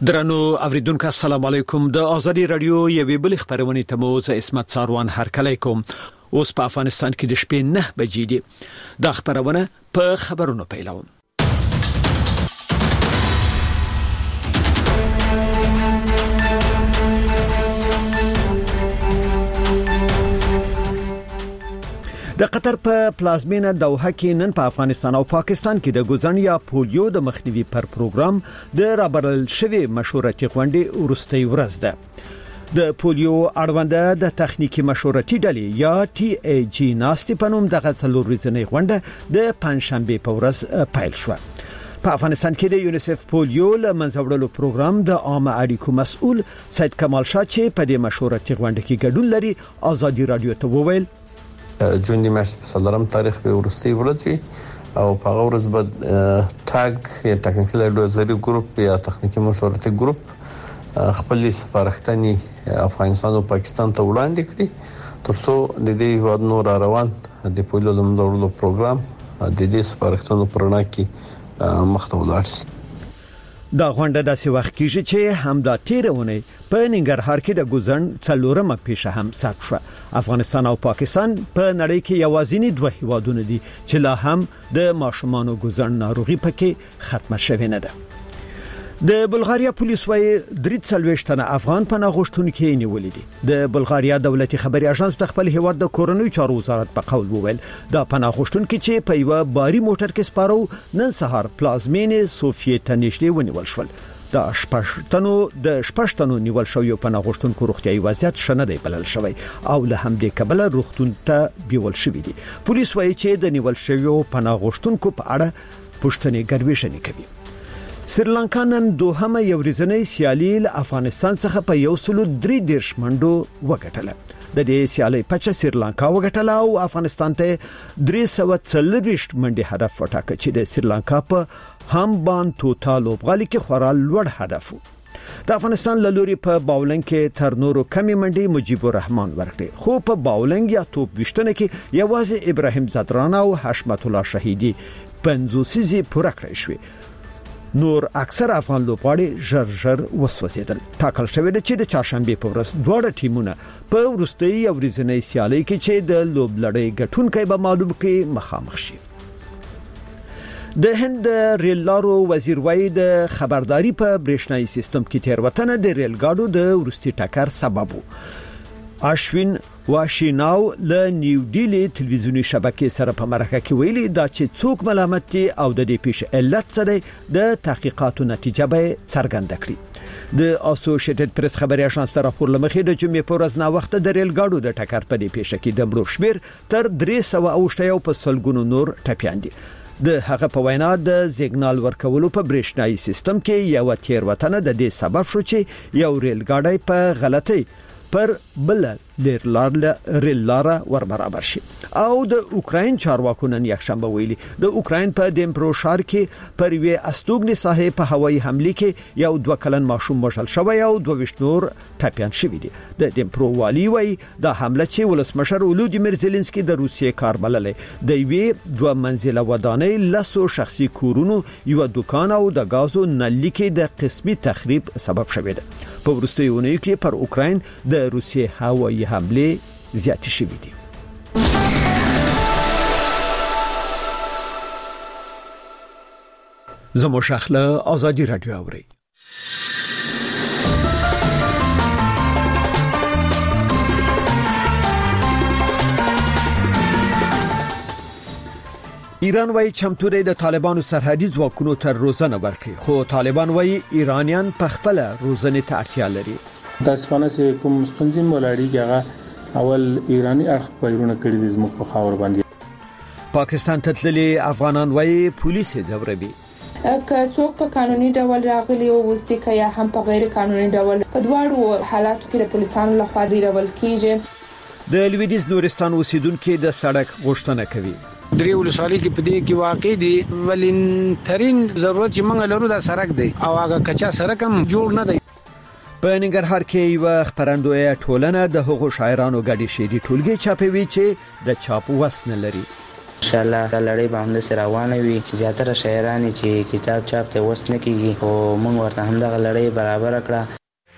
درنو اوریدونکو السلام علیکم د ازادي رادیو یوې بل خبرونه ته مو زه اسمت ساروان هرکلی کوم. اوس په افغانستان کې د شپې 9 بجې دي. د خبرونه په خبرونو پیلوم. د قطر په پلازمینه دوحه کې نن په افغانستان او پاکستان کې د ګوزن یا پولیو د مخنیوي پر پروګرام د رابرل شوی مشورتي غونډې ورستۍ ورځ ده. د پولیو اړوند د تخنیکی مشورتي ډلې یا TAG ناستي په نوم دغه څلور ورځنۍ غونډه د پنځشنبه په ورځ پیل شوه. په افغانستان کې د یونیسف پولیو له منځوړلو پروګرام د عامه اړیکو مسؤل سید کمال شاه چې په دې مشورتي غونډه کې ګډون لري ازادي رادیو ته وویل جون دی میاشتې په څلورم تاریخ به ورستۍ ورځ او په هغه ورځ به ټاګ یا ټاکنیکل اډوایزري ګروپ یا تخنیکی مشورتي ګروپ خپل سفارښتنې افغانستان او پاکستان ته وړاندې کړي ترڅو د دې هیوادونو روان د پولیو د منځوړلو پروګرام د دې سفارښتونو پرنا کې مخته ولاړ شي. دا غونډه داسې وخت کېږي چې همدا تیرونه په ننګرهار کې د ګوزن څلورمه پیښه هم ثبت شوه. افغانستان او پاکستان په نړۍ کې یوازینی دوه هیوادونه دي چې لا هم د ماشومانو ګوزن ناروغي پکې ختمه شوې نه ده. د بلغاریا پولیس وايي 43 تنه افغان پناه غوښتونکي نیولې دي. د بلغاریا دولتي خبري اژانس د خپل هیواد د کورنۍ چارو وزارت په قول وویل دا پناه غوښتونکي چې په یو باري موټر کې سپارو نن سهار پلازمینه سوفیه ته نږدې ونیول شول. د شپږتنو نیول شوی پناه غوښتونکو روغتيایي وضعیت شنه دی بلل شوی او له همدې کبله روغتون ته بیول شوی دي. پولیس وايي چې د نیول شوی پناه غوښتونکو په اړه پوښتنې ګروېشنې کوي. سریلانکا نن دوهمه یو ورځنۍ سیالي له افغانستان څخه په 133 منډو وګټله. د دې سیالي پچه سریلانکا وګټله او افغانستان ته 340 منډي هدف وټاکه چې د سریلانکا په همبان توتال لوبغالي کې خورا لوړ هدف وو. د افغانستان لوري په باولنګ کې تر نورو کمی منډي مجيب الرحمن ورکړي خو په باولنګ یا توپ وشتنه کې یوازې ابراهیم زدران او حشمت الله شهیدی 50 پوره کړی شوی. نور اکثر افغان لوبغاړي ژر وسوځیدل. ټاکل شوی دی چې د چهارشنبه په ورځ دواړه ټیمونه په ورستۍ ورځنۍ سیالي کې چې د لوبلړۍ ګټونکي به معلوم کې مخامخ شي. د هند ریل لارو وزیر وايي د خبرداري په برېښنایي سیستم کې تیروتنه د ریل ګاډو د ورستي ټکر سبب وو. اشوین واشیناو له نیو ډیلی تلویزیونی شبکې سره په مرکه کې ویلي دا چې څوک ملامت دي او د دې پیښې علت سره د تحقیقاتو نتیجه به څرګنده کړي. د اسوسییټډ پریس خبري اژانس ته راپور لمخې د جمعې په ورځ نا وخت د ریل ګاډو د ټکر په دې پیښه کې د مړو شمیر تر 300 په سلګونو نور ټپيان دي. د هغه په وینا د سیګنال ورکولو په برېښنایي سیستم کې یو تیروتنه د دې سبب شو چې یو ریل ګاډی په غلطي پر بل ریل لار ور برابر شي. او د اوکراین چارواکو نن یکشنبه ویلي د اوکراین په دمپرو ښار کې پر وی استوګنی ساحې په هوایي حمله کې یو 2 کلن ماشوم وژل شوی او 22 نور ټپيان شوی دي. د دمپرو والی وای د حمله چې ولسمشر ولودیمیر زيلنسکي د روسیې کار بللې د وی 2 منزله ودانۍ لاسو شخصي کورونو یو دکان او د غازو نلۍ کې د قسمي تخریب سبب شوی دی. په ورستیونی کې پر اوکراین د روسیې هوایي حمله زیات شوی دي. زمو شخله ازادي رادیو اوري. ایران وايي چمتو دی د طالبانو سرحدي ځواکونو تر روزنه ورکړي خو طالبان وايي ایرانیان په خپل روزنه ته اړتیا لري. د اسپانیا سره کوم سپنځین ولاړی هغه اول ایرانی اړخ پیرونه کړی د زموږ په خاور باندې. پاکستان ته تللي افغانان وايي پولیس زوروي. که څوک په قانوني ډول راغلي او وسیکه یا هم په غیر قانوني ډول په دواړو حالاتو کې د پولیسانو لخوا زیرول کیږي. د لویدیز نورستان اوسیدونکو د سړک غوښتنه کوي. درې ولسوالۍ کې په دې کې واقع دي ولینترین ضرورت چې موږ لرو دا سړک دی او هغه کچا سړک هم جوړ نه دی. په ننګرهار کې یو خبرندوی ټولنه د حقوق شاعرانو غړي شعري ټولګي چاپوي چې د چاپ وس نه لري. ان شاء الله دا لړۍ به هم د روانه وي چې زیاتره شاعران چې کتاب چاپ ته وس نه کیږي او موږ ورته هم د لړۍ برابر کړه.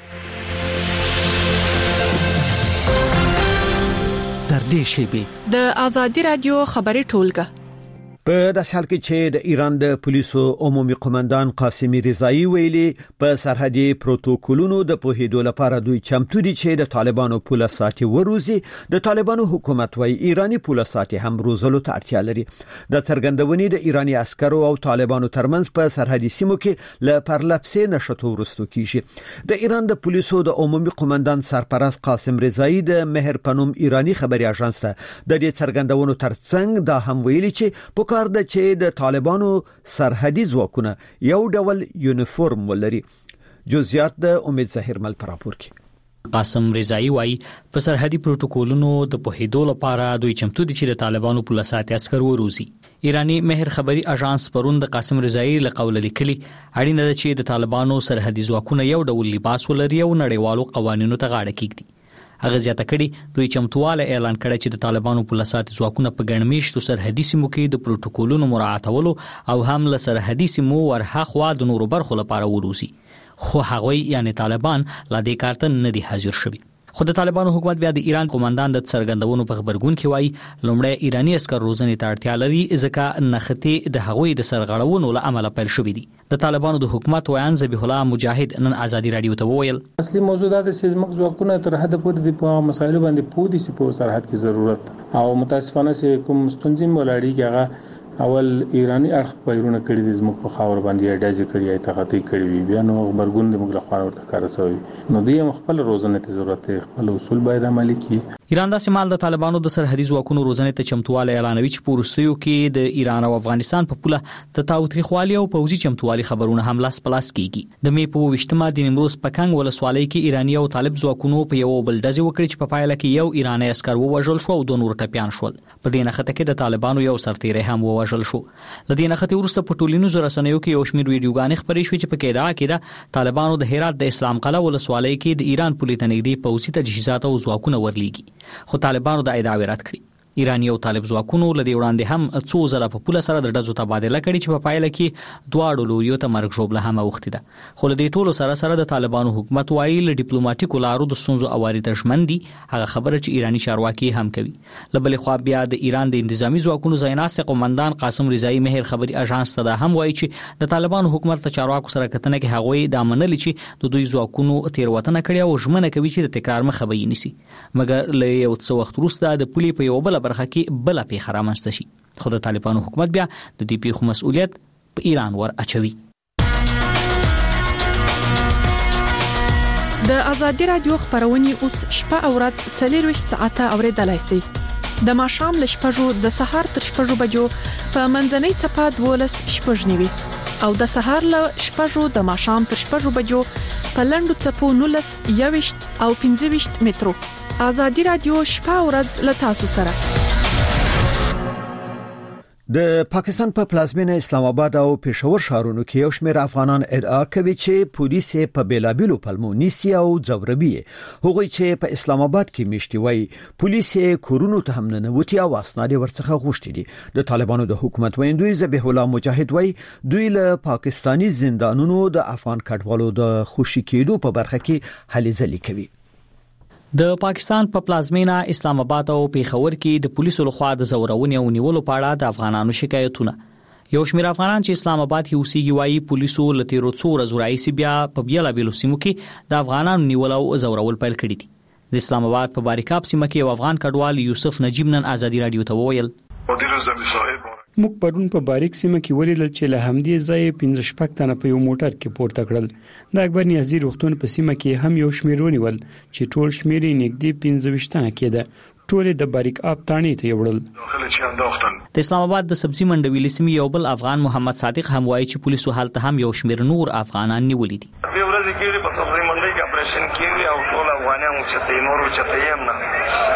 در دې شیبې د آزادي رادیو خبري ټولګه په داسې حال کې چې د ایران د پولیسو عمومي قومندان قاسمي رضایی ویلي په سرحدي پروتوکولونو د پوهېدو لپاره دوی چمتو دي چې د طالبانو پوله ساتي وروزي. د طالبانو حکومت وايي ایرانی پوله ساتي هم روزلو ته اړتیا لري. د څرګندونې د ایرانی عسکرو او طالبانو ترمنځ په سرحدي سیمو کې ل پرلپسې نشټو ورستو کیږي. د ایران د پولیسو د عمومي قومندان سرپرست قاسم رضایی د مهر پنوم ایرانی خبري اژانس ته د دې څرګندونو ترڅنګ دا هم ویلي چې کار د چې د طالبانو سرحدي ځواکونه یو ډول یونیفورم ولري. جزئیات د امید ظاهر مل پر راپور کې. قاسم رضایی وايي په سرحدي پروتوکولونو د پوهېدو لپاره دوی چمتو دي چې د طالبانو پوله ساتي عسكر وروزي. ایرانی مهر خبري اژانس پرون د قاسم رضایی له قول لیکلي اړینه ده چې د طالبانو سرحدي ځواکونه یو ډول لباس ولري او نړیوالو قوانینو ته غاړه کېږدي. هغه زیاته کړي دوی چمتواله اعلان کړی چې د طالبانو پوله ساتي ځواکونه په ګڼمیشتو سرحدي سیمو کې د پروتوکولونو مراعاتولو او هم له سرحدي سیمو ورهاخوا د نورو برخو لپاره وروزي. خو هغوی یعنی طالبان لا دې کار ته نه دي حاضر شوي. خو د طالبانو حکومت بیا د ایران قومندان د څرګندونو په خبرګون کې وایي لومړی ایرانی عسكر روزنې ته اړتیا لري ځکه نښتې د هغوی د سرغړونو له امله پیل شوې دي. د طالبانو د حکومت ویان ذبیح الله مجاهد نن آزادي رادیو ته وویل اصلي موضوع دا د سیزمک ځواکونه تر حد پورې په مسایلو باندې پوه دي چې په سرحد کې ضرورت او متاسفانه چې کوم ستونزې مولاړي هغه اول ایرانی اړخ پیرونه کړی د زموږ په خاور باندې اډایز کړی ایت غتی کړی وی بیا نو خبرګون د موږ له خوا ورته کار شوی نو دې خپل روزنه ته ضرورت خپل اصول باید عملي کړي. ایران د سیمال د طالبانو د سرحدي ځواکونو روزنه ته چمتواله اعلانوي چې پورستیو کې د ایران او افغانستان په پوله د تاوتریخوالي او پوځي چمتوالي خبرونه هم لاس پلاس کیږي. د می په وشتمه د نیمروز پکنګ ولسوالۍ کې ایرانی او طالب ځواکونو په یو بل ډزې وکړي چې په پایله کې یو ایرانی عسكر ووژل شو او دوه نور ټپيان شول. په دې نخته کې د طالبانو یو سرتیری هم ووژل شو. لدې نخته ورسته په ټولینو رسنیو کې یو شمېر ویډیوګانې خبرې شوې چې په کې ادعا کېده طالبانو د هرات د اسلام قلعه ولسوالۍ کې د ایران پولیس ته نږدې پوځي تجهیزات او ځواکونه ورلېږي. خو طالبانو د ادعا رد کړې. ایرانی او طالب ځواکونو لدې وړاندې هم څو ځله په پوله سره د ډزو تبادله کړې چې په پایله کې دواړو لوریو ته مرګ ژوبله هم اوښتې ده. خو لدې ټولو سره د طالبانو حکومت وايي له ډیپلوماټیکو لارو د ستونزو اواري ژمن دي. هغه خبره چې ایرانی چارواکي هم کوي. له بلې خوا بیا د ایران د انتظامی ځواکونو ځایناسته قومندان قاسم رضایی مهر خبري اژانس ته هم وايي چې د طالبانو حکومت له چارواکو سره کتنه کې هغوی د منل چې د دوی ځواکونو تیروتنه کړې او ژمنه کوي چې د تکرار مخه به ونیسي. مګر له یو څه وخت وروسته د پولي په یو بل برخه کې بل پیښه رامنځته شي. خو د طالبانو حکومت بیا د دې پیښو مسؤلیت په ایران ور اچوي. د آزادي رادیو خبرونه اوس شپه او ورځ 24 ساعته اوریدلای شئ. د ماښام ل شپږو د سهار تر شپږو بجو په منځنۍ چپه 12 شپږنیوي او د سهار ل شپږو د ماښام تر شپږو بجو په لندو چپو 19 21 او 25 مترو. آزادي رادیو شپه او ورځ ل تاسو سره. د پاکستان په پلازمینه اسلام آباد او پېښور ښارونو کې یو شمېر افغانان ادعا کوي چې پولیس په بیلابیلو پلمو نیسي او ځوروي. هغوی چې په اسلام آباد کې میشتي وای پولیس کورونو ته هم ننوتي او اسناد ورڅخه غوښتي دي. د طالبانو د حکومت ویندوی ذبیح الله مجاهد وای دوی له پاکستانی زندانونو د افغان کډوالو د خوشي کېدو په برخه کې هلې ځلې کوي. د پاکستان په پلازمینه اسلام آباد او پېښور کې د پولیسو لخوا د زورونې او نیولو په اړه د افغانانو شکایتونه. یو شمېر افغانان چې اسلام آباد کې اوسېږي وایي پولیسو له تیرو څو ورځو راهیسې بیا په بیلابیلو سیمو کې د افغانانو نیول او زورول پیل کړي دي. د اسلام آباد په باریکاب سیمه کې یو افغان کډوال یوسف نجیب نن آزادي رادیو ته وویل موږ پرون په باریک سیمه کې ولیدل چې له همدې ځای 15 تنه په یو موټر کې پورته کړل. د اکبر نیازی روغتون په سیمه کې هم یو شمېر ونیول چې ټول شمېر یې نږدې 15 تنه کېده. ټول د باریک آب تانې ته یوړل. د اسلام آباد د سبزی منډوي لسمي یو بل افغان محمد صادق هم وایي چې پولیسو حالت هم یو شمېر نور افغانان نیولې دي. په ورځ کې په سبزی منډي کې اپریشن کیږي او ټول افغانان چې نور چې یم نه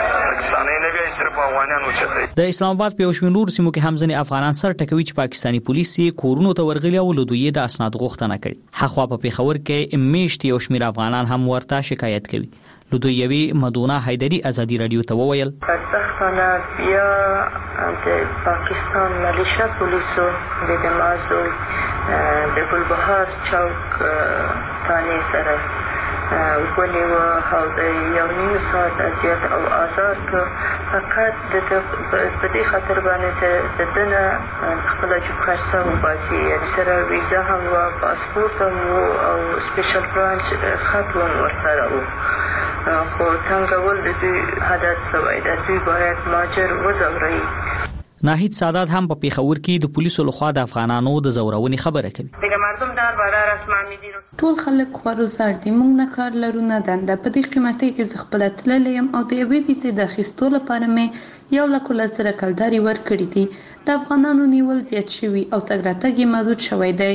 د اسلام آباد په یو نور سیمو کې هم ځنې افغانان سر ټکوي چې پاکستانی پولیس کورونو ته ورغلي او له دوی د اسناد غوښتنه کړي. حخوا په پېښور کې میشت یو شمېر افغانان هم ورته شکایت کوي. له دوی یوې مدونه حیدری آزادي رادیو ته وویل سخت خوشبختانه بیا د پاکستان ملیشیا پولیسو د دمازو د ګلبهار چوک ثاني سره ولې او د یو نیم ساعت ازیات او آزار که فقط په دې خاطر باندې د دنه خپل جوب خرڅه و باسي سره ویزا هم و پاسپورت هم او سپیشل برانچ خط هم ورسره و خو څنګه ول د دوی هدف سوی د دوی باید ماجر وزوري. ناهید سادات هم په پیښور کې د پولیسو لخوا د افغانانو د زورونې خبره کوي. ټول خلک خورو زار دي، موږ نه کار لرو نه دنده. په دې قیمتي کې زه خپل تللی یم او د یوې پیسې د اخیستو لپاره مې 1,00,000 کلداري ورکړي دي. د افغانانو نیول زیات شوي او تګ راتګ یې محدود شوی دی.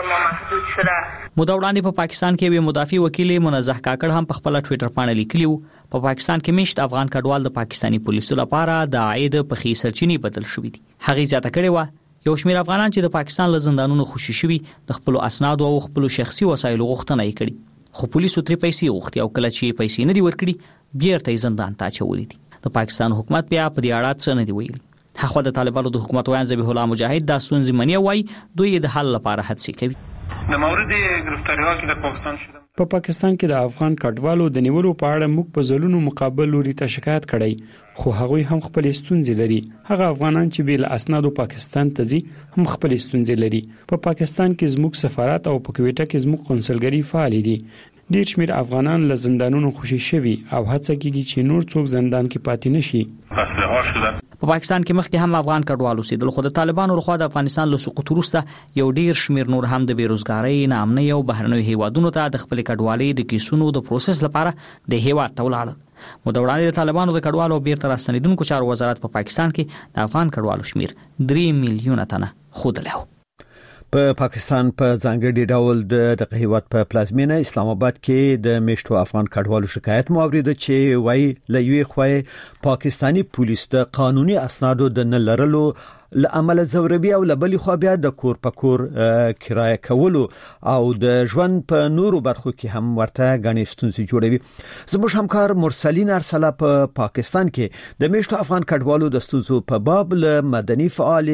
مودا وړاندې په پاکستان کې یو مدافع وکیل منزه کاکړ هم په خپل ټوئیټر باندې لیکلی و په پاکستان کې مشت افغان کډوال د پاکستانی پولیسو لپاره د عاید په خي سرچینې بدل شوې دي. هغه ځاته کړي و یو شمېر افغانان چې د پاکستان له زندانونو خوشي شوي د خپل اسناد او خپل شخصي وسایل غوښتنه یې کړې، خو پولیسو ترې پیسې غوښتي او کله چې پیسې نه دی ورکړي بیرته زندان ته اچولې دي. د پاکستان حکومت بیا په دې اړه څه نه دی ویلي. هغه د طالبانو د حکومت وایي ذبیح الله مجاهد د ستونزې منی وایي دوی د حل لپاره هڅې کوي. د مورد گرفتاری ها که در پاکستان شده په پاکستان کې د افغان کډوالو د نیولو په اړه موږ په ځلونو مقابل لوري ته شکایت کړی، خو هغوی هم خپل ستونزې لري. هغه افغانان چې بل اسنادو پاکستان ته ځي هم خپل ستونزې لري. په پاکستان کې زموږ سفارت او په کویټه کې زموږ قونسلګری فعال دي. ډېر شمېر افغانان له زندانونو خوشي شوي او هڅه کوي چې نور څوک زندان کې پاتې نشي. په پاکستان کې مخکې هم افغان کډوالو اوسېدل، خو د طالبانو لخوا د افغانستان له سقوط وروسته یو ډیر شمېر نور هم د بیروزګارۍ، ناامنۍ او بهرنیو هیوادونو ته د خپل کډوالۍ د کیسونو د پروسس لپاره د هیواد ته ولاړل. مودا وړاندې د طالبانو د کډوالو بیرته راستنیدونکو چارو وزارت په پاکستان کې د افغان کډوالو شمېر 3 میلیونه تنه ښودلی و. په پاکستان په ځانګړي ډول د هیواد په پلازمینه اسلام آباد کې د میشتو افغان کډوالو شکایت مو اوریده چې وایي لوی خوې پاکستانی پولیس د قانوني اسنادو د نه لرلو لعمل زوروي او لبلي خو بیا د کور په کور کرایه کولو او د ژوند په نورو برخو کې هم ورته غني ستونزې جوړوي. زموږ همکار مرسلین ارسلا په پاکستان کې د میشتو افغان کډوالو د ستونزو په باب له مدني فعال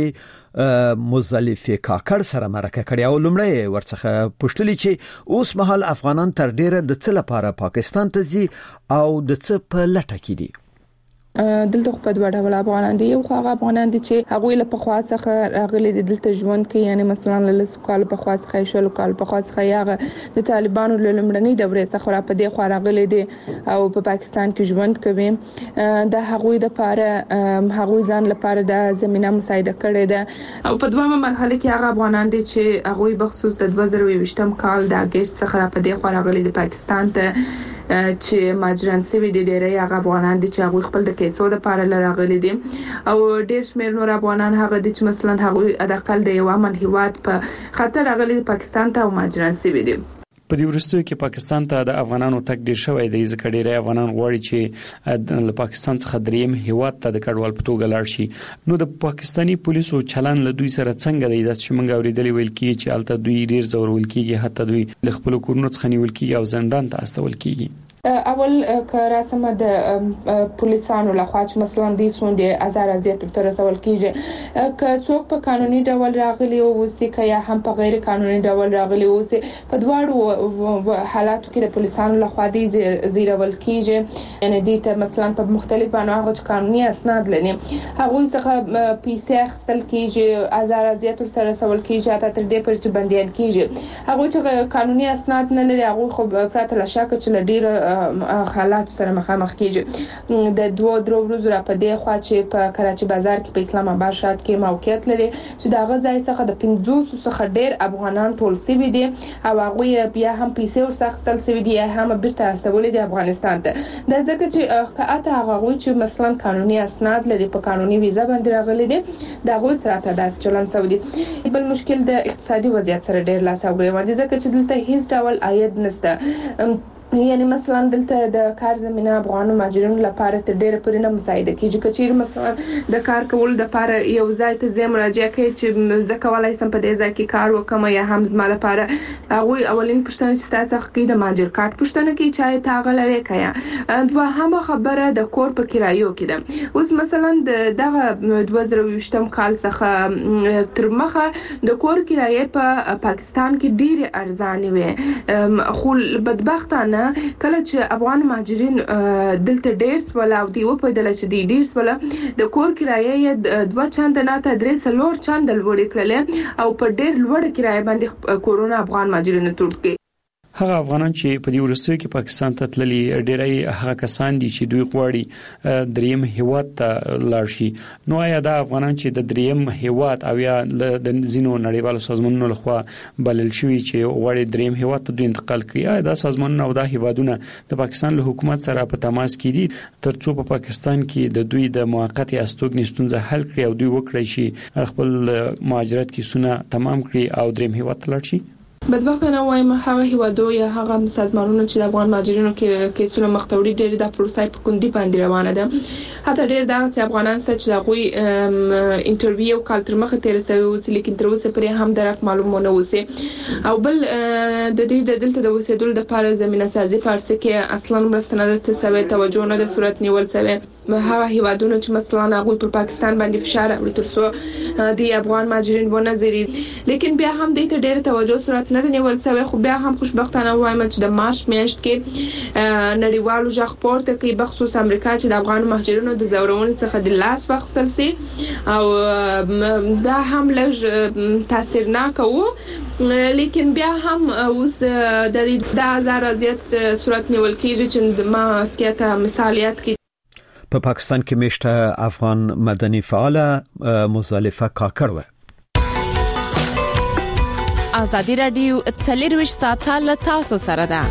مزلفه کاکړ سره مرکه کړې او لومړی ورڅخه پوښتلی چې اوس مهال افغانان تر ډیره د څه لپاره پاکستان ته ځي او د څه په لټه کې دي. دلته په دوه ډول افغانان دي. یو هغه افغانان دي چې هغه له پخوا څخه راغلي دي دلته ژوند کوي، یعنی مثلا له سکول په خوا څخه شل کال په خوا څخه یاغه د طالبانو له لمړنۍ دورې څخه را په دې خوا راغلي دي او په پاکستان کې ژوند کوي. د هغوی د لپاره هغوی ځان لپاره د زمينه مساعده کړې ده. او په دویمه مرحله کې هغه افغانان دي چې هغوی بخصوص د 2020 کال د اگست څخه را په دې خوا راغلي دي پاکستان ته چې ماجران سوي دي. ډېری هغه افغانان دي چې هغه خپل د کیسو د لپاره لراغلي دي او ډېر شمېر نور افغانان هغه دي چې مثلا هغه د اقل د یو امن هیواد په خطر راغلي پاکستان ته او ماجران سوي دي. په دې وروستیو کې پاکستان ته د افغانانو تک ډیر شوی دی، ځکه ډېر افغانان غواړي چې له پاکستان څخه دریم هیواد ته د کډوال په توګه لاړ شي. نو د پاکستانی پولیسو چلن له دوی سره څنګه دی؟ د شمنګ اوریدلې ویل کیږي چې الته دوی ډیر زورول کیږي، حتی دوی د خپل کورونو څخه نیول کیږي او زندان ته استول کیږي. اول که رسمه د پولیسانو لخوا چې مثلا د سوندې ازار اذیت تر رسول کیږي، که څوک په قانوني ډول راغلي او وسی که یا هم په غیر قانوني ډول راغلي او په دواړو حالاتو کې د پولیسانو لخوا د زیرول کیږي. یعنی د ته مثلا په مختلفو انواعو چې قانوني اسناد لري هغه څخه پیسې اخیستل کیږي، ازار اذیت تر رسول کیږي، حتی تر دې پر چې بنديان کیږي. هغه چې قانوني اسناد نه لري هغه خو پراته لشاکه چې لډیر حالات سره مخامخ کیږي. د 2-3 ورځې را په دې خوا چې په کراچي بازار کې په اسلام آباد شاد کې موقعیت لري چې دا غځای څخه د 500 څخه ډیر افغانان ټول سوي دي او هغه بیا هم پیسې ورسخت سوي دي هم بیرته استولې دي افغانستان ته. د ځکه چې کاته هغه چې مثلا قانوني اسناد لري په قانوني ویزه باندې راغلي دي دا غو سره ته د چلن سعودي. بل مشکل د اقتصادي وضعیت سره ډیر لاس او ګریوان دي ځکه چې دلته هیڅ ډول عاید نشته. یعنی مثلا دلته د کار زمينه افغان مهاجرینو لپاره تر ډیره پورې نه مساعده کیږي کچیر مثلا د کار کول د لپاره یو ځای ته زم راځي چې زکوالای سم په دې ځای کې کار وکم یا هم زما لپاره هغه اولین پښتنه چې تاسو کې د مهاجر کارت پښتنه کې چای تاغلره کیا دوه هم خبره د کور په کرایو کې ده اوس مثلا دغه 2020 کال څخه تر مخه د کور کرایه په پاکستان کې ډیره ارزانه وي خو بدبختانه کله چې افغان مهاجرین دلته ډیر سول او دی په دله چې دی ډیر سول د کور کرایه 2 چنده نه ته 3 چنده لوړ کړل او په ډیر لوړ کرایه باندې کورونا افغان مهاجرین ترکي هغه افغانان چې په دې ورستیو کې پاکستان ته تللي ډېری هغه کسان دي چې دوی غواړي دریم هیواد ته لاړ شي نو آیا دا افغانان چې د دریم هیواد او یا د زینو نړیوالو سازمانونو لخوا بلل شوی چې غواړي دریم هیواد ته دوی انتقال کړي دا سازمانونه او دا هیوادونه د پاکستان له حکومت سره په تماس کې دي ترڅو په پاکستان کې د دوی د موقتی استوګنې ستونزه حل کړي او دوی وکړي چې خپل مهاجرت کیسونه تمام کړي او دریم هیواد ته لاړ شي بدبختانه وایم هغه هیوادو یا هغه سازمانونو چې د افغان مهاجرینو کې کیسونه مختوري ډېر د پروسې په کوندي باندې روانه ده حتی ډېر د افغانان چې دغوی انټرویو کال تر مخه تیر سوي اوس لیکن تر اوسه پرې هم درک معلومونه وسی او بل د دې د دلته د وسیدل د لپاره زمينه سازي پارسه کې اصلا مرستنده تسوي توجه نه د صورت نیول سوي هغه هیوادونو چې مثلا هغه پر پاکستان باندې فشار او ترڅو د افغان مهاجرین ونه زیری لیکن بیا هم د ډېر توجه صورت نه نیول سوي خو بیا هم خوشبختانه وایم چې د مارچ میاشت کې نړیوالو ځخ پورته کې بخصوص امریکا چې د افغان مهاجرینو د زورونې څخه د لاس وخصل سي او دا هم لږ تاثیرناک وو لیکن بیا هم اوس د هزار ازیات صورت نیول کیږي چې ما کېته مثالیت کې په پاکستان کې میشته افغان مدني فعاله مزالفه کاکړ و ازادي رادیو 24 ساعته له تاسو سره ده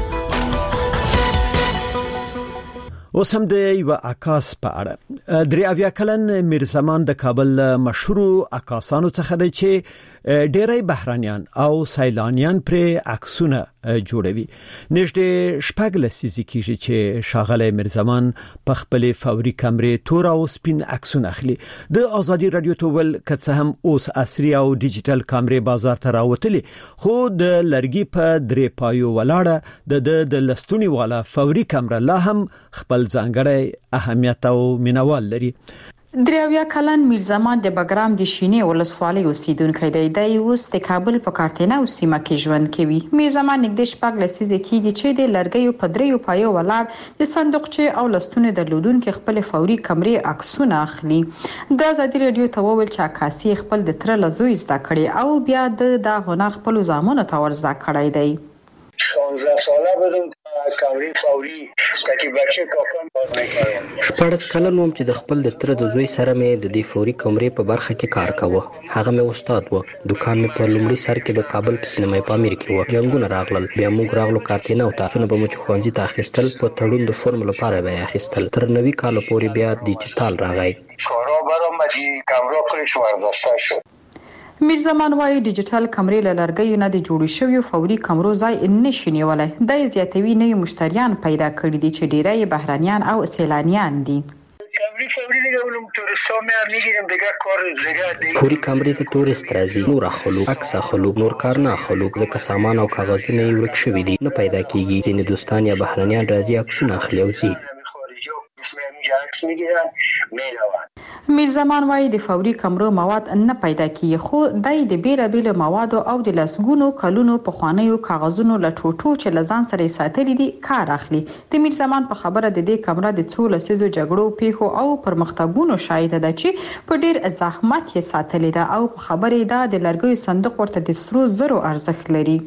اوس هم د یو عکاس په اړه درې اویا کلن میرزمان د کابل مشهور عکاسانو څخه دی چې ډېری بهرانيان او سیلانیان پر عکسونه جوړوي نږدې شپږ لسیزې کېږي چې شاغله میرزمان په خپل فوري کیمرې تور او سپین عکسونه اخلي د ازادي رادیو تول کڅه هم اوس عصري او ډیجیټل کیمرې بازار ته راوتلي خو د لرګي په درې پایو ولاړه د لستونی والا فوري کیمرې لا هم خپل ځانګړی اهمیت او مینوال لري دریاویا کلن میرزمان د بګرام د شینې ولسوالۍ اوسیدونکی دی د اوس د کابل په کارتینا او سیمه کې ژوند کوي میرزمان نږدې شپږ لسیزې کېږي چې د لرګیو په دریو پایو ولاړ د صندوقچې او لستونې درلودونکو خپل فوري کیمرې عکسونه اخلي د ازادي رادیو ته وویل چې عکاسي خپل د تر لزوی زده کړي او بیا د هنر خپل زامنو ته ورزده کړی دی 16 ساله بودم کامری فوري کتیبچه کاکان باز میکردم 14 کلن وم چې د خپل د تر د زوی سره مې د دې فوري کیمرې په برخه کې کار کاوه هغه مې استاد و دکان مې په لومړي سر کې د کابل په سینما په امیر کې و جنگونه راغلل بیا موږ راغلو کارتینا او تاسو به مو خوانځي ته اخیستل په تړون د فورم لپاره به اخیستل تر 90 کال پورې بیا ډیجیټل راغی کارا برام مدي کیمرا کلش ورداشته شد میرزمان وايي ډیجیټل کیمرې له لرګیو نه د جوړ شوی فوري کیمرو ځای نشي نیولای د زیاتوي نوي مشتریان پیدا کړي دي چې ډیری بهرانيان او سیلانیان دي کیمرې فوري دغه تورستو مې میگیرم دیگه کار دیگه فوري کیمرې ته تورست راځي نور اخلو عکس اخلو نور کار نه اخلو ځکه سامان او کاغذونه یې ورک شوی دي نه پیدا کیږي ځینې دوستان یا بهرانيان راځي عکسونه اخلي او ځي میرزمان وايي د فوري کیمرو مواد نه پیدا کیږي خو د بیلابیل مواد او د لسګونو کلونو په خوانیو کاغذونو لټوټو چې لزان سره ساتلې دي کار اخلي د میرزمان په خبره د دې کیمرا د څو لسیزو جګړو پیښو او پرمختګونو شاهد ده چې په ډیر زحمت یې ساتلې ده او په خبره ده د لرګي صندوق ورته د سرو زرو ارزښت لري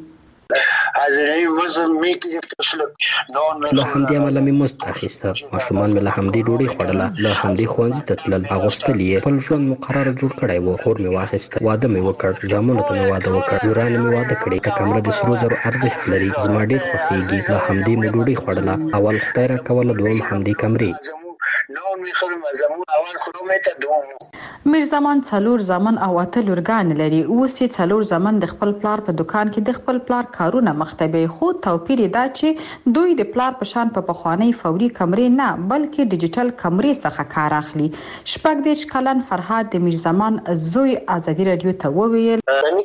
له همدې عمله مې مزد اخیسته ماشومان مې له همدې ډوډۍ خوړله له همدې ښوونځي ته تلل اغوستل یې خپل ژوند مقرره جوړ کړی و خور مې واخیسته واده مې وکړ زامنو ته مې واده وکړ ورانه مې واده کړې که کیمره د سرو زرو ارزښت لري زما ډېر خوښیږي له همدې مې ډوډۍ خوړله اول خدای راکوله دویم همدې کیمرې نو میخوام زمون اول خودم ته دوم میر زمان څلور زمان او اته لورګان لري. اوس یې څلور زمان د خپل پلار په دکان کې د خپل پلار کارونه مختبي، خو توپیر دا چې دوی د پلار په شان په پخوانی فوري کمرې نه بلکې ډیجیټل کمرې څخه کار اخلي. شپږ دیش کلن فرهاد د میر زمان زوی ازادي رادیو ته وویل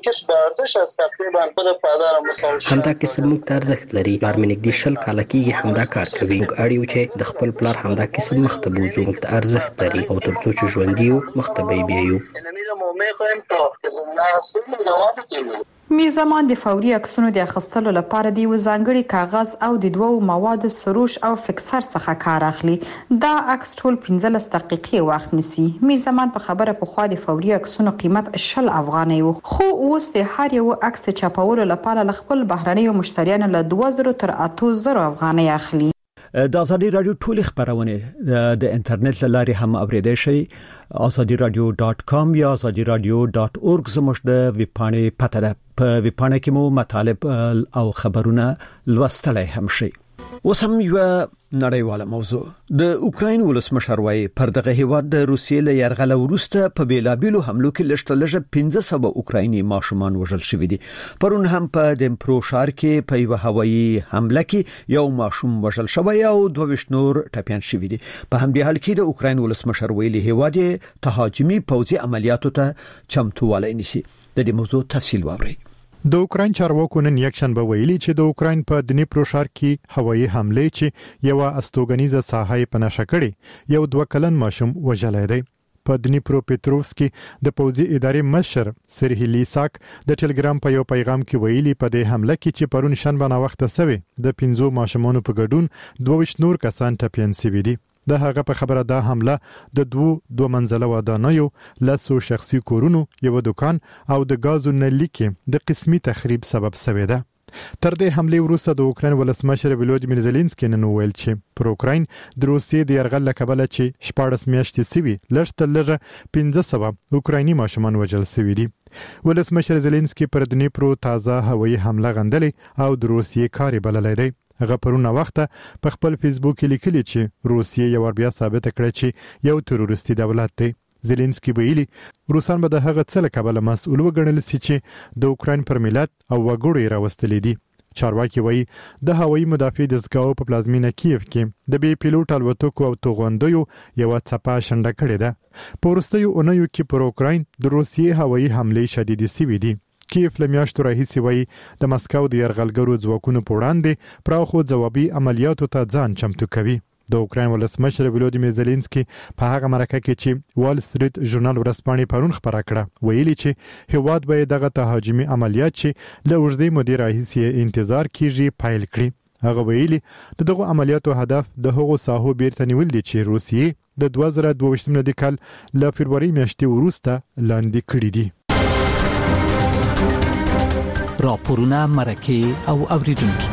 همدا کسب موږ ته ارزښت لري. پلار مې نږدې 20 کاله کېږي همدا کار کوي. موږ اړیو چې د خپل پلار همدا کسب مخته بوزو. موږ ته ارزښت لري او تر څو چې ژوندي یو مخته به بیایو. میر زمان د فوري عکسونو د اخیستلو لپاره د یو ځانګړي کاغذ او د دوو موادو سروش او فکسر څخه کار اخلي. دا عکس ټول 15 دقیقې وخت نیسي. میر زمان په خبره په خوا د فوري عکسونو قیمت 10 افغانۍ و، خو اوس د هر یو عکس چاپولو لپاره ل خپل بهرنیو مشتریانو له 2000 تر 8000 افغانۍ اخلي. د ازادي رادیو ټول خبرونه د انټرنیټ لاري هم اوریدئ شئ. azadiradio.com یا azadiradio.org زموږ د ویبپاڼې پته ده. په ویبپاڼه کې مو مطالب او خبرونه لوستلای هم شئ. اوس هم یو نړیواله موضوع. د اوکراین ولسمشر وايي پر دغه هیواد د روسیې له یرغل وروسته په بیلابیلو حملو کې لږ 1500 اوکرایني ماشومان وژل شوي دي. پرون هم په دمپرو ښار کې په یو هوایي حمله کې یو ماشوم وژل شوی او 22 نور ټپيان شوي دي. په همدې حال کې د اوکراین ولسمشر ویلي هیواد تهاجمي پوځي عملیاتو ته چمتووالی نیسي. د دې موضوع تفصیل واورئ. د اوکراین چارواکو نن یکشنبه ویلي چې د اوکراین په دنیپرو ښار کې هوایي حمله چې یو استوګنیزه ساحه په نشه کړي یو 2 کلن ماشوم وژلای دی. په دنیپرو پټروفسکي د پوځي ادارې مشر سرهی لیساک د ټلګرام په یو پیغام کې ویلي په دې حمله کې چې پرون شنبه نا وخت سوي د 15 ماشومانو په ګډون 22 نور کسان ټپيان شوي دي. د هغه په خبره دا حمله د دوه منزله ودانیو لاسو شخصي کورونو یو دکان او د غازو نلی کې د قسمي تخریب سبب شوی ده. تر دې حمله وروسته د اوکراین ولسمشر ولودیمیر زيلنسکي نن ویل چې پر اوکراین د روسیې د یرغل لکبله چې 14 میاشتې سوي لږ 1500 اوکرایني ماشومان وژل شوي دي. ولسمشر زيلنسکي پر دنیپرو تازه هوایي حمله غندلې او د روسیې کاری بللې دی. هغه پرونه وخته په خپل فیسبوک کې لیکلي چې روسیې یو بیا ثابت کړه چې یو تروریستي دولت دی. زيلنسکي ویلي روسان به د هغه څه لکبله مسؤل وګڼل سي چې د اوکراین پر ملت او وګړو راوستلې دي. چارواکي وایي د هوایي مدافع دستګاو په پلازمینه کیف کې د بي پیلوټ الوتکو او توغندیو یو څپه شنډه کړې ده. په وروستیو اونیو کې پر اوکراین د روسیې هوایي حملې شدیدې سوي دي. کیف لمیاشتو راهیسې وایي د مسکو د یرغلګرو ځواکونو په وړاندې پراخو ځوابي عملیاتو ته ځان چمتو کوي. د اوکراین ولسمشر ولودیمیر زيلنسکي په هغه مرکه کې چې وال سټریټ ژورنال ورځپاڼې پرون خبره کړه ویلي چې هیواد به دغه تهاجمي عملیات چې له اوږدې مودې راهیسې انتظار کیږي پایل کړي. هغه ویلي دغه عملیاتو هدف د هغو ساحو بیرته نیول دي چې روسیې د 2022 کال له فبرवरी میاشتې وروسته لاندې کړي دي. راپورونه مرکه او اوریدونکو.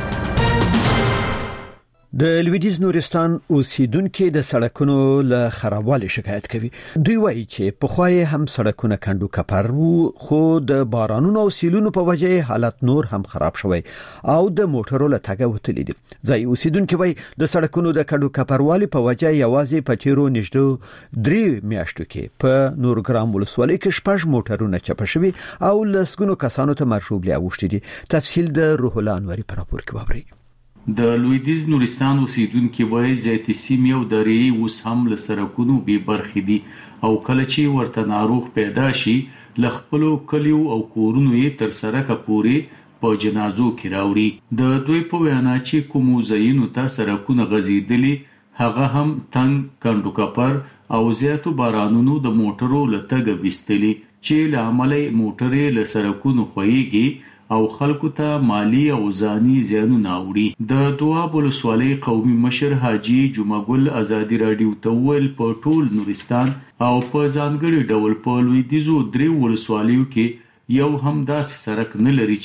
د لویدیز نورستان اوسیدونکو د سړکونو له خرابوالي شکایت کوي. دوی وایي چې په خوای هم سړکونه کندو کپر وو، خو د بارانونو او سیلونو په وجه حالت نور هم خراب شوی او د موټرو له تګ وتلی دي. ځای اوسیدونکو وایي د سړکونو د کندو کپروالي په وجه یوازې په تیرو نږدې 3 میاشتو کې په نورګرام ولسوالۍ کې 6 موټرونه چپ شوي او لسګونو کسانو ته مرشوب لاوښتي دي. تفصیل د روح الله انوري په راپور کې ووري. د لویدیز نورستان اوسیدونکو وایي زیاتې سیمې او درې اوس هم له سړکونو بې برخې دي او کله چې ورته ناروغ پیدا شي ل خپل کلیو او کورونو یې تر سړک پورې په جنازو کې راوړي. د دوی په وینا چې کوم ځایونو ته سړکونه غزیدلي هغه هم تنگ کندو کپر او زیاتو بارانونو د موټرو لتګ وستلي چې لامل موټرې له سړکونو خوېږي او خلکو ته مالی او ځاني زیانونه وړي. د دواب ولسوالۍ قومي مشر حاجی جمعګل ازادي رادیو ته ویل په ټول نورستان او په ځانګړي ډول په لویدیزو 3 ولسوالیو کې یو هم داسې سړک نه لري چې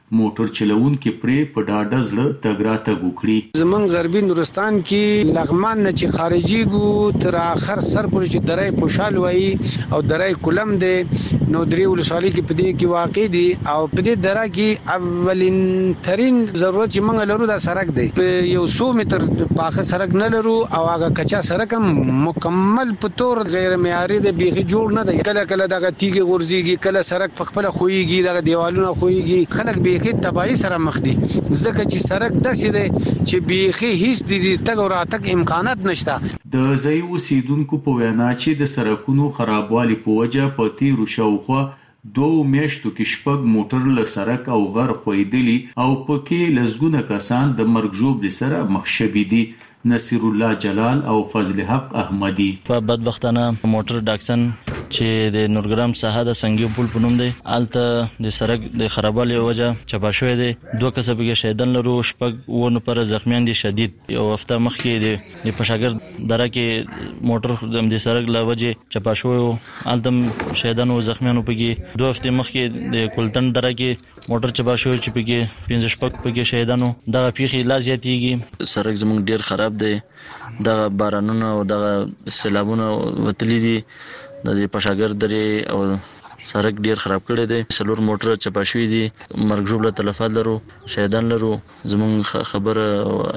موټر چلوونکي پرې په ډاډه زړه تګ راتګ وکړي. زمون غربي نورستان کې لغمان نه چې خارجي ګو تر اخر سر پورې چې درې پوشال وای او درې کولم دي نو درې ولسوالۍ کې پدې کې واقع دي او پدې درا کې اولین ترين ضرورت چې موږ لرو دا سړک دی. په 100 متر پاخه سړک نه لرو او هغه کچا سړک هم مکمل په تور غیر معیاري دی، بیخي جوړ نه دی. کله کله دغه تیږي غورځيږي، کله سړک په خپل خوېږي، دغه دیوالونه خوېږي، خلک بیخي تباہي سره مخ دي ځکه چې سړک داسې دی چې بیخي هیڅ د تګ او راتګ امکانات نشته. د ځای اوسیدونکو په وینا چې د سړکونو خرابوالي په وجه په تیرو شاوخوا 2 میاشتو کې شپږ موټر له سړک او غر خویدلی او پکې لزګونه کسان د مرګ ژوبل سره مخ شوي دي. نصیر الله جلال او فضل حق احمدی په بدبختانه موټر ډاکسن چې د نورګرام ساحه د سنگي پل په نوم دی الته د سړک د خرابوالي وجه چپا شوې دي. 2 کسبګه شهیدان لرو، شپږ ونه پر زخمیان دي شدید. یو هفته مخکې د پشاګر دره کې موټر د سړک له وجه چپا شوې الته شهیدان او زخمیان پکې. 2 هفته مخکې د کولتن دره کې موټر چپا شوې چې پکې 15 پکې شهیدانو. دا پیخي لا زیاتېږي. سړک زموږ ډیر خراب دی. دا بارانونه او دا سیلابونه وتلی دي. د پشاګر درې او سړک ډیر خراب کړی دی. 4 موټر چپا شوي دي. مرګ ژوبله تلفات لرو، شهیدان لرو. زموږ خبره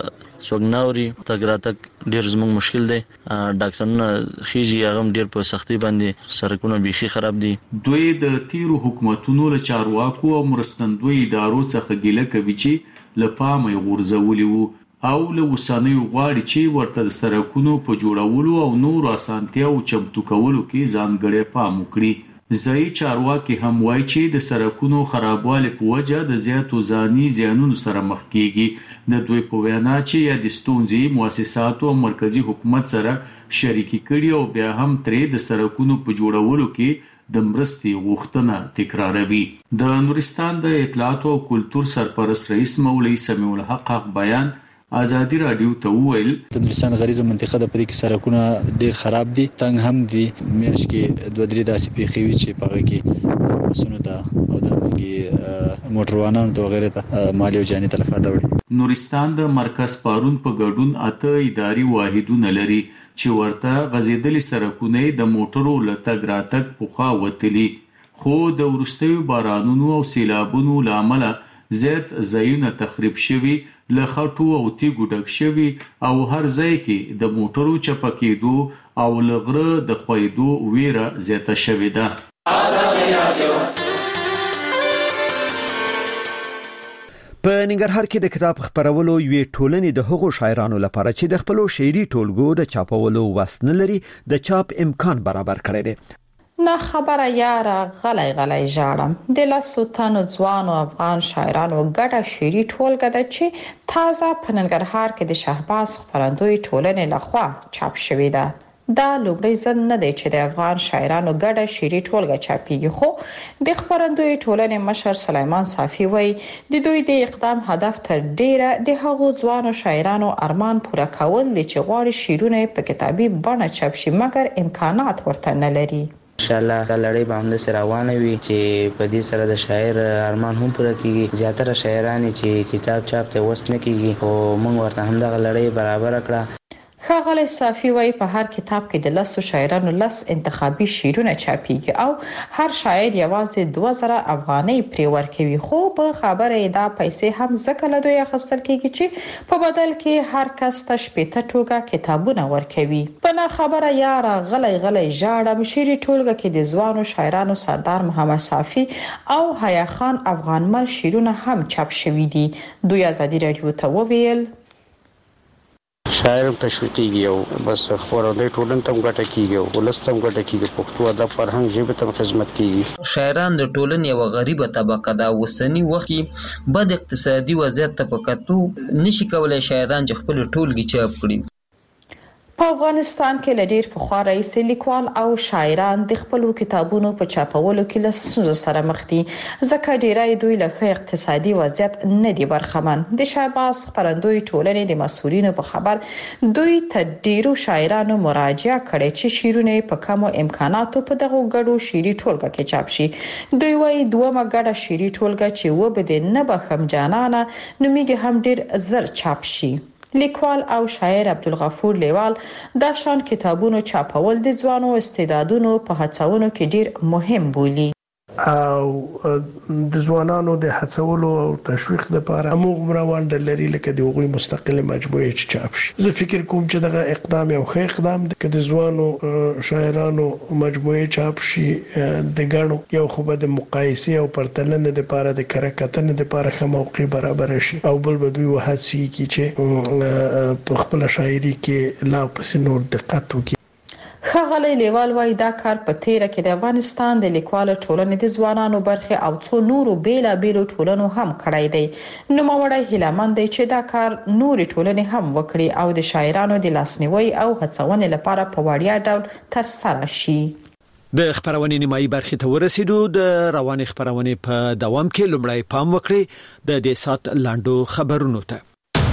سوګناوري تګ راتګ ډیر زموږ مشکل دی. ډاکټرونه خيږي هغه ډیر په سختي باندې سړکونه بیخي خراب دي. دوی د تیرو حکومتونو له چارواکو او مرستندوی ادارو څخه ګیله کوي چې لپامه غورځولي وو او له وسانیو غواړي چې ورته د سړکونو په جوړولو او نور اسانتیاو چمتو کولو کې ځانګړی پام وکړي. ځایي چارواکي هم وایي چې د سړکونو خرابوالي په وجه د زیاتو ځاني زیانونو سره مخ کیږي. د دوی په وینا چې یا د ستونزې مؤسساتو او مرکزی حکومت سره شریکي کړي او بیا هم ترې د سړکونو په جوړولو کې د مرستې غوښتنه تکراروي. د نورستان د اطلاعات او کلتور سرپرست رئیس مولوي سمیع الحق بیان ازادي رادیو ته وویل د نورستان غریزه منطقه د پدې کې سړکونه ډیر خراب دي، تنګ هم دي. میاش کې 2-3 داسې پیښې وي چې په هغه کې مسونه ده او د موټروانانو ته وغیره ته مالی او جاني تلفات وړي. نورستان د مرکز پارون په ګډون 8 اداري واحدونه لري چې ورته غزیدلي سړکونه د موټرو لتګ راتګ پوخا وتلی، خو د ورستیو بارانونو او سیلابونو لامل زیات ځایونه تخریب شوي، له خټو او تیګو ډک شوي او هر ځای کې د موټرو چپا کېدو او لغره د خویدو ویره زیاته شوې ده. په ننګرهار کې د کتاب خپرولو یوې ټولنې د هغو شاعرانو لپاره چې د خپلو شعري ټولګو د چاپولو وس نه لري د چاپ امکان برابر کړی دی. نه خبره یاره غلی غلی ژاړم د لاسو تنو ځوانو افغان شاعرانو ګډه شعري ټولګه ده چې تازه په ننګرهار کې د شهباز خپرندوی ټولنې لخوا چاپ شوې ده. دا لومړی ځل نه دی چې د افغان شاعرانو ګډه شعري ټولګه چاپیږي، خو د خپرندوی ټولنې مشر سلیمان صافي وایي د دوی د اقدام هدف تر ډیره د هغو ځوانو شاعرانو ارمان پوره کول دي چې غواړي شعرونه په کتابي بڼه چاپ شي مګر امکانات ورته نه لري. ان شاء الله دا لړۍ به هم د روانه وي چې په دې سره د شاعر ارمان هم پوره کیږي. زیاتره شاعران چې کتاب چاپ ته وس نه کیږي او موږ ورته هم د لړۍ برابر کړه. ښاغلی صافي وایي په هر کتاب کې د 10 شاعرانو 10 انتخابي شعرونه چاپیږي او هر شاعر یوازې 2000 افغانۍ پرې ورکوي، خو په خبره دا پیسې هم ځکه له دوی اخیستل کیږي چې په بدل کې هر کس ته 80 ټوکه کتابونه ورکوي. په نه خبره یاره غلی غلی ژاړم شعري ټولګه کې د ځوانو شاعرانو سردار محمد صافي او حیا خان افغانمل شعرونه هم چاپ شوي دي. دوی ازادي رادیو ته وویل شاعر تشویقیږي او بس خبرونه ټولن تم ګټه کیږي او ولستم ګټه کیږي، پښتو ادب فرهنګ ژبه ته خدمت کیږي. شاعران د ټولنې یو غریبه طبقه ده. وسنی وخت کې بد اقتصادي وضعیت ته پکاتو نشي کولای شاعران چې خپل ټولګي چاپ کړي. په افغانستان کې لډیر پخوا رئیس لیکوال او شاعران د خپل کتابونو په چاپولو کې له ستونزو سره مخ دي ځکه ډیری دوی له اقتصادي وضعیت نه دي برخمن. د شاباس خبرندوی ټولنې د مسؤلینو په خبر دوی ته ډیرو شاعرانو مراجعه کړې چې شعرونه په کمو امکاناتو په دغه ګډو شعري ټولګه کې چاپ شي. دوی وايي دومره ګډه شعري ټولګه چې وبد نه بخم جانانه نوميږي هم ډیر زر چاپ شي. لیکوال او شاعر عبدالغفور لیوال دا شان کتابونو چاپول د ځوانو استعدادونو په هڅونو کې ډیر مهم بولي. او د ځوانانو د هڅولو او تشویق لپاره موږ روان د لري لکه د غوي مستقله مجموعه چې چاپ شي. زه فکر کوم چې دغه اقدام یو ښه اقدام دی چې د ځوانو شاعرانو مجموعه چاپ شي د غنو یو خو به د مقایسه او پرتلنه لپاره د کرکټنه لپاره ښه موقع برابر شي او بل به دوی وهڅي کی چې په خپل شاعري کې لا پس نور دقت وکړي. ښاغلی لیوال وايي دا کار په تیره کې د افغانستان د لیکوالو ټولنې د ځوانانو برخه او څو نورو بیلابیلو ټولنو هم کړای دی. نو موړی هیلمن دی چې دا کار نوري ټولنې هم وکړي او د شاعرانو د لاسنیوي او هڅونې لپاره په وړیا ډول تر سره شي. د خبرونې نیمایي برخې ته ورسېدو. د رواني خبرونې په دوام کې لومړی پام وکړي د دې سات لاندو خبرونو ته.